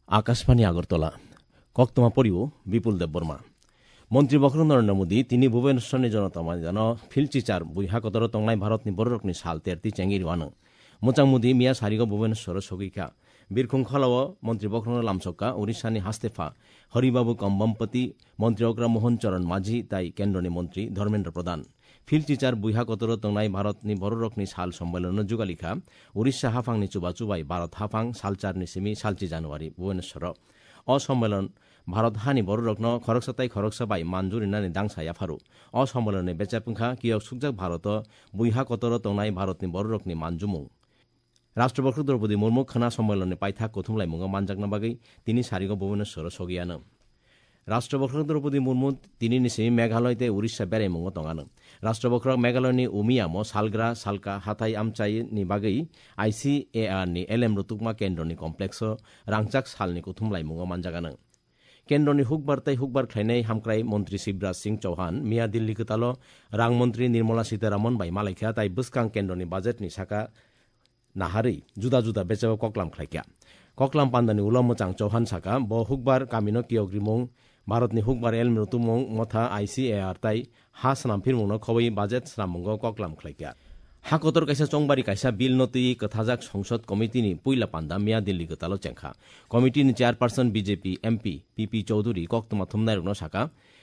আকাশবাণী আগরতলা কক্তমা পরিব বিপুল দেববর্মা মন্ত্রী বক্র নরেন্দ্র মোদী তিনি ভুবনেশ্বরনি জনতমানি জানো ফিলচিচার বুইহা কতর তংনাই ভারতনি বড়রকনি সাল তেরতি চেঙ্গিরওয়ানো মোচাং মোদী মিয়া সারিগ ভুবনেশ্বর সগিকা বিরখুং খলাও মন্ত্রী বক্র লামসক্কা উড়িষ্যানি হাস্তেফা হরিবাবু কম্বমপতি মন্ত্রী অগ্রা মোহন চরণ মাঝি তাই কেন্দ্রনি মন্ত্রী ধর্মেন্দ্র প্রধান ফিলচিচার বুইহা কতর তংনাই ভারতনি বড়রকনি সাল সম্মেলন যুগালিখা উড়িষ্যা হাফাংনি চুবা চুবাই ভারত হাফাং সালচারনি সিমি সালচি জানুয়ারি ভুবনেশ্বর অসম্মেলন ভারত হানি বড়রত্ন খরকসাতাই খরকসাবাই মানজুরিনানি দাংসায়া ফারু অসম্মেলনে বেচাপুংখা কিয়ক সুকজাক ভারত বুইহা কতর তংনাই ভারতনি বড়রকনি মানজুমুং রাষ্ট্রপতি দ্রৌপদী মুর্মু খানা সম্মেলনে পাইথা কথুমলাই মুঙ্গ মানজাকনা বাগৈ তিনি সারিগ ভুবনেশ্বর সগিয়ানো রাষ্ট্রপতি দ্রৌপদী মুর্মু তিনি নিসি মেঘালয়তে উড়িষ্যা বেড়াই মুঙ্গ তঙানো রাষ্ট্রপতি মেঘালয়নি উমিয়ামো সালগ্রা সালকা হাথাই আমচাই ni বাগৈ ICAR ni LM রুতুকমা কেন্দ্রনি কমপ্লেক্স রাংচাক সালনি কথুমলাই মুঙ্গ মানজাগানো কেন্দ্রনি হুকবার তাই হুকবার খাইনাই হামক্রাই মন্ত্রী শিবরাজ সিং চৌহান মিয়া দিল্লি কতালো রাংমন্ত্রী নির্মলা সীতারামন বাই মালাইখা তাই বুসকাং কেন্দ্রনি বাজেটনি সাকা নাহারি जुदा जुदा बेचाव कक्लाम खाइक्या कक्लाम पान्दानि उलमचां चौहान साका ब हुकबार कामिनो कियोग्रिमों भारतनि हुकबार एल मृतुमों मथा ICAR ताई हा सनाम फिरमुंनो खबै बाजेट सनामंगो कक्लाम खाइक्या हा कतर काइसा चंगबारी काइसा बिल नति कथाजाक संसद कमिटिनि पुइला पान्दा मिया दिल्ली गतालो चेंखा कमिटिनि chairperson BJP MP PP Choudhury कक्तमा थुमनायरनो साका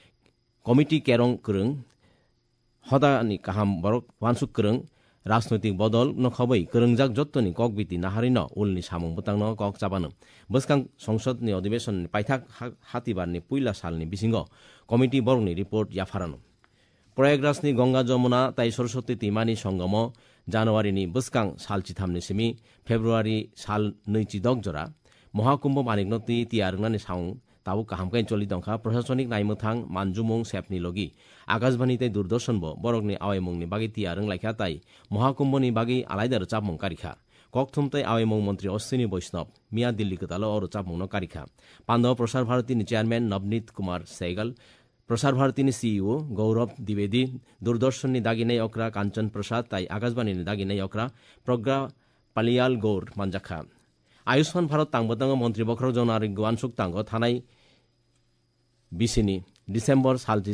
कमिटि केरं करं हदानि काहाम बरक वानसुक करं राजनैतिक बदल नखबै करंजाक जत्तनि ककबिति नाहारिन उलनि सामुं बुतांनो कक चाबानो बसकां संसदनि अधिवेशननि पाइथाक हातिबारनि पुइला सालनि बिसिंग कमिटि बरंनि रिपोर्ट याफारानो प्रयागराजनि गंगा जमुना ताई सरस्वती तिमानि संगम जानुवारिनि बसकां सालचिथामनि सिमी फेब्रुवारि साल 26 जरा महाकुम्भ मानिकनति तियारंनानि साउं ताबु काहामकाय चलि दंखा प्रशासनिक नायमथां मानजुमुं सेपनि लगी आकाशबाणी ताई दूरदर्शनबो बरकनि आवायमुंनि बागै तियारं लायखा ताई महाकुम्भनि बागै आलायदा रचाबमुं कारिखा ककथुम ताई आवायमुं मंत्री अश्विनी वैष्णव मिया दिल्ली कतालो और रचाबमुंनो कारिखा पांडव प्रसार भारतीनि चेयरमैन नवनीत कुमार सहगल प्रसार भारतीनि CEO गौरव द्विवेदी दूरदर्शननि दागिनाय अक्रा कांचन प्रसाद ताई आकाशबाणीनि दागिनाय अक्रा प्रज्ञा पालियाल गौर मानजाखा आयुष्मान भारत तांबतांग मंत्री बक्र जन आरोग्य वानसुक तांग थानाय बिसिनि डिसेम्बर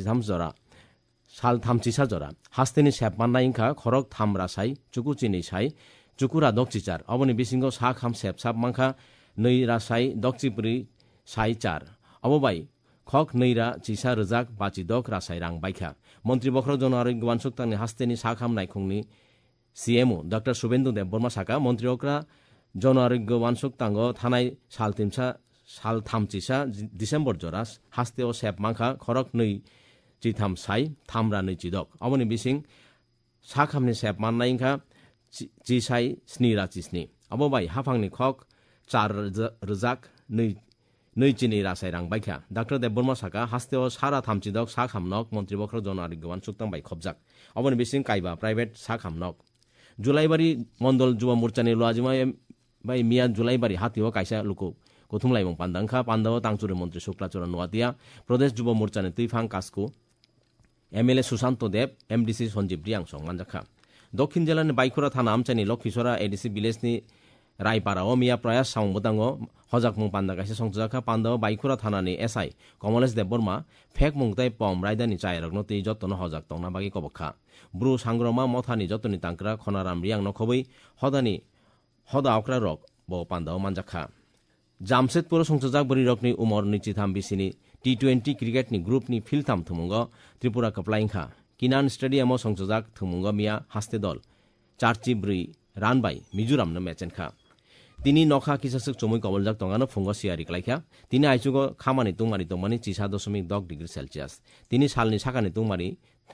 साल थामचिसा जरा हास्तेनि सेपमान्ना इंखा खरक थाम रासाय चुकुचिनि साय चुकुरा दक्चिचार अबनि बिसिंग सा खाम सेपसाब मांखा नै रासाय दक्चिपुरी साय चार अबबाय खक नैरा चिसा रजाक बाची दक रासाय रां बायखा मंत्री बक्र जन आरोग्य वानसुक तांनि हास्तेनि सा खाम नायखुंनि CMO डॉक्टर शुभेन्दु देबबर्मा साका मंत्री अक्रा जन आरोग्य वानसुक तांग थानाय साल थामचिसा डिसेम्बर जरा हास्ते ओ सेप मांखा खरक नै चिथाम साय थामरा नै चिदक अबनि बिसिं सा खामनि सेप माननायखा चिसाय स्नि राचिस्नि अबबाय हाफांनि खक 4 रजाक नै चिनि रासाय रां बायखा डॉक्टर देबबर्मा साका हास्ते ओ सारा थामचिदक सा खामनक मंत्री बक्र जन आरोग्य वानसुक तां बाय खबजाक अबनि बिसिं कायबा प्राइवेट सा खामनक जुलाइबारी मंडल जुवा मोर्चानि लुआजिमा बाय मिया जुलाइबारी हातिओ काइसा लुको कोथुमलाइमं पान्दांखा पान्दाव तांचुरे मंत्री शुक्लाचरण नोआतिया प्रदेश जुव मोर्चानि तुइफां कास्को MLA सुशांत देव MDC सञ्जीव रियांसं मानजाखा दक्षिण जिल्लानि बाइखुरा थाना आमचानि लक्षिसरा ADC विलेजनि रायपाराओ मिया प्रयास साउं बदांगो हजाकमुं पान्दा काइसा संजाखा पान्दाव बाइखुरा थानानि SI कमलेश देबबर्मा फेक मुंगताय पम रायदानि चायरगनो ति जत्तनो हजाक तंगना बागि कबखा ब्रु सांग्रमा मथानि जत्तनि तांक्रा खनाराम रियांग नखबै हदानि हदा अक्रा रक ब पान्दाव मानजाखा जामशेदपुर संसजाक बरि रकनि उमर निचिथाम बिसिनि T20 क्रिकेटनि ग्रुपनि फिल्थाम थुमुंग त्रिपुरा कप्लाइंखा किनान स्टेडियमो संसजाक थुमुंग मिया हास्ते दल 4-3 रान बाय मिजोरामनो मेचेनखा तिनी नखा किसासक चमुय कबलजाक तंगानो फुंग सियारि क्लाइखा तिनी आइचुगो खामानि तुंगमारि तंमानि 4.10 डिग्री सेल्सियास तिनी सालनि साकानि तुंगमारि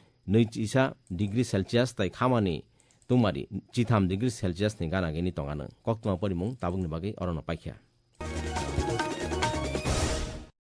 2 डिग्री सेल्सियास ताई खामानि तुंगमारि 3 डिग्री सेल्सियास नि गानागेनि तंगानो कक्तमा परिमुं ताबुंनि बागै अरन पाइखा